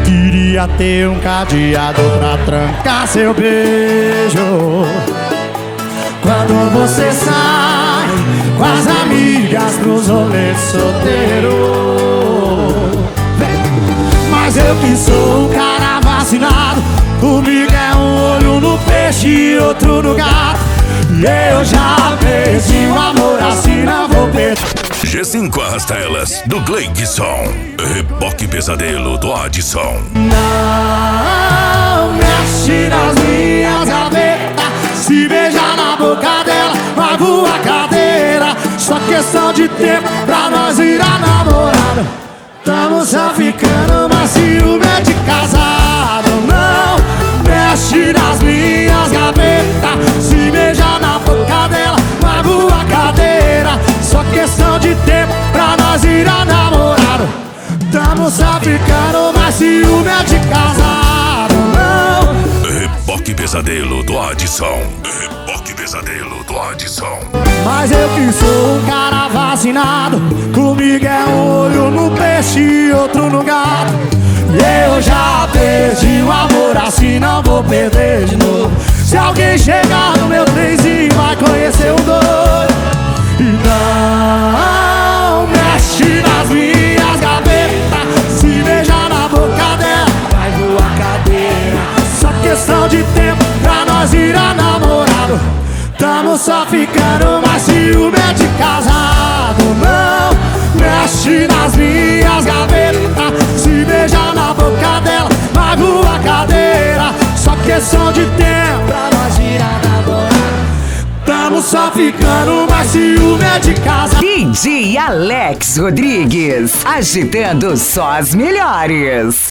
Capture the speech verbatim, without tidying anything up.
Queria ter um cadeado pra trancar seu beijo. Quando você sai com as amigas pros rolês solteiro. Mas eu que sou um cara vacinado, comigo é um olho no peixe e outro no gato. E eu já perdi o amor, assim não vou perder. G cinco Arrastelas, do Gleidson. Reboque Pesadelo, do Adson. Não mexe nas minhas gavetas. Se beijar na boca dela, vai voar a cadeira. Só questão de tempo pra nós virar namorado. Tamo só ficando, mas ciúme é de casado. Não mexe nas minhas gavetas. Se beijar na boca dela, vai voar a cadeira. Só questão de tempo pra nós virar namorado. Tamo só ficando, mas ciúme é de casado. Não. Reboque Pesadelo, do Adson. Reboque Pesadelo, do Adson. Mas eu que sou um cara vacinado, comigo é um olho no peixe e outro no gato. E eu já perdi o amor, assim não vou perder de novo. Se alguém chegar no meu trenzinho, vai conhecer um doido. E não mexe nas minhas gavetas. Se beijar na boca dela, vai voar a cadeira. Só questão de tempo pra nós virar namorado. Tamo só ficando, mas ciúme é de casado. Não mexe nas minhas gavetas. Se beijar na boca dela, vai voar a cadeira. Só questão de tempo pra nós virar namorado. Tamo só ficando, mas ciúme é de casado. D J Alex Rodrigues, agitando só as melhores.